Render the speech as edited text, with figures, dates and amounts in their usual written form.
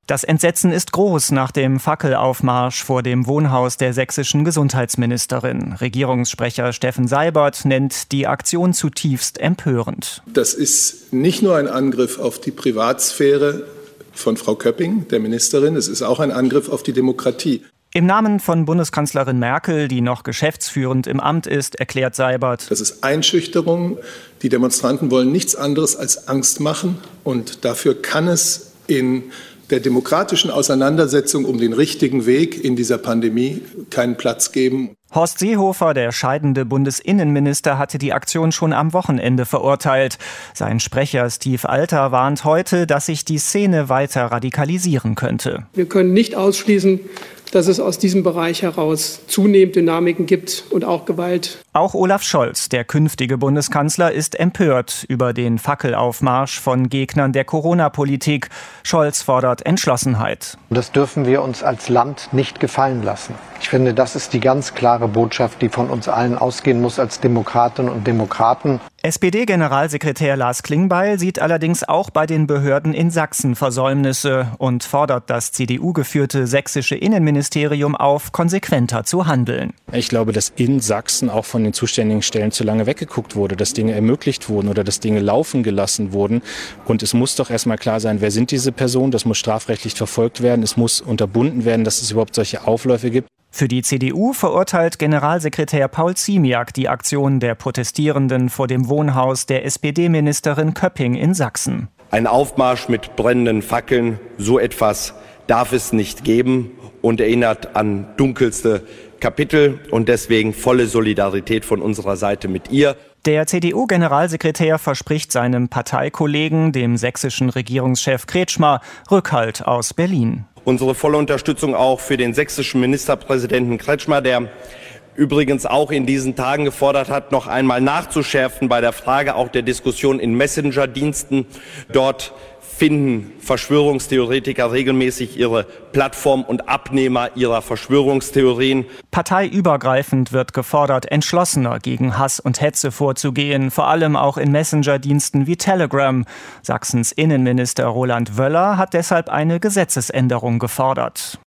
Das Entsetzen ist groß nach dem Fackelaufmarsch vor dem Wohnhaus der sächsischen Gesundheitsministerin. Regierungssprecher Steffen Seibert nennt die Aktion zutiefst empörend. Das ist nicht nur ein Angriff auf die Privatsphäre von Frau Köpping, der Ministerin, es ist auch ein Angriff auf die Demokratie. Im Namen von Bundeskanzlerin Merkel, die noch geschäftsführend im Amt ist, erklärt Seibert: Das ist Einschüchterung. Die Demonstranten wollen nichts anderes als Angst machen. Und dafür kann es in der demokratischen Auseinandersetzung um den richtigen Weg in dieser Pandemie keinen Platz geben. Horst Seehofer, der scheidende Bundesinnenminister, hatte die Aktion schon am Wochenende verurteilt. Sein Sprecher Steve Alter warnt heute, dass sich die Szene weiter radikalisieren könnte. Wir können nicht ausschließen, dass es aus diesem Bereich heraus zunehmend Dynamiken gibt und auch Gewalt. Auch Olaf Scholz, der künftige Bundeskanzler, ist empört über den Fackelaufmarsch von Gegnern der Corona-Politik. Scholz fordert Entschlossenheit. Das dürfen wir uns als Land nicht gefallen lassen. Ich finde, das ist die ganz klare Botschaft, die von uns allen ausgehen muss als Demokratinnen und Demokraten. SPD-Generalsekretär Lars Klingbeil sieht allerdings auch bei den Behörden in Sachsen Versäumnisse und fordert das CDU-geführte sächsische Innenministerium auf, konsequenter zu handeln. Ich glaube, dass in Sachsen auch von den zuständigen Stellen zu lange weggeguckt wurde, dass Dinge ermöglicht wurden oder dass Dinge laufen gelassen wurden. Und es muss doch erstmal klar sein, wer sind diese Personen? Das muss strafrechtlich verfolgt werden. Es muss unterbunden werden, dass es überhaupt solche Aufläufe gibt. Für die CDU verurteilt Generalsekretär Paul Ziemiak die Aktion der Protestierenden vor dem Wohnhaus der SPD-Ministerin Köpping in Sachsen. Ein Aufmarsch mit brennenden Fackeln, so etwas darf es nicht geben und erinnert an dunkelste Kapitel und deswegen volle Solidarität von unserer Seite mit ihr. Der CDU-Generalsekretär verspricht seinem Parteikollegen, dem sächsischen Regierungschef Kretschmer, Rückhalt aus Berlin. Unsere volle Unterstützung auch für den sächsischen Ministerpräsidenten Kretschmer, der übrigens auch in diesen Tagen gefordert hat, noch einmal nachzuschärfen bei der Frage auch der Diskussion in Messenger-Diensten. Dort finden Verschwörungstheoretiker regelmäßig ihre Plattform und Abnehmer ihrer Verschwörungstheorien. Parteiübergreifend wird gefordert, entschlossener gegen Hass und Hetze vorzugehen, vor allem auch in Messenger-Diensten wie Telegram. Sachsens Innenminister Roland Wöller hat deshalb eine Gesetzesänderung gefordert.